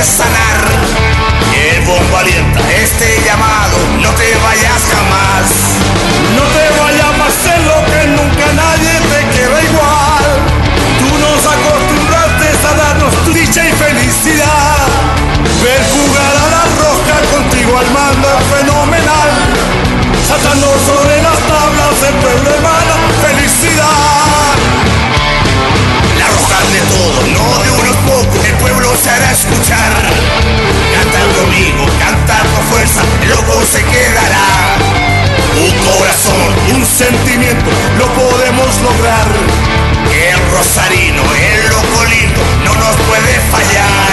puede sanar. El bombo alienta este llamado, no te vayas jamás. No te vayas más en lo que nunca nadie te quiera igual. Tú nos acostumbraste a darnos tu dicha y felicidad. Ver jugar a la Roja contigo al mando es fenomenal. Saltando sobre las tablas el pueblo hermana felicidad. La Roja de todo, no de unos pocos, el pueblo se hará escuchar. Canta conmigo, canta con fuerza, el loco se quedará. Un corazón, un sentimiento, lo podemos lograr. El rosarino, el loco lindo, no nos puede fallar.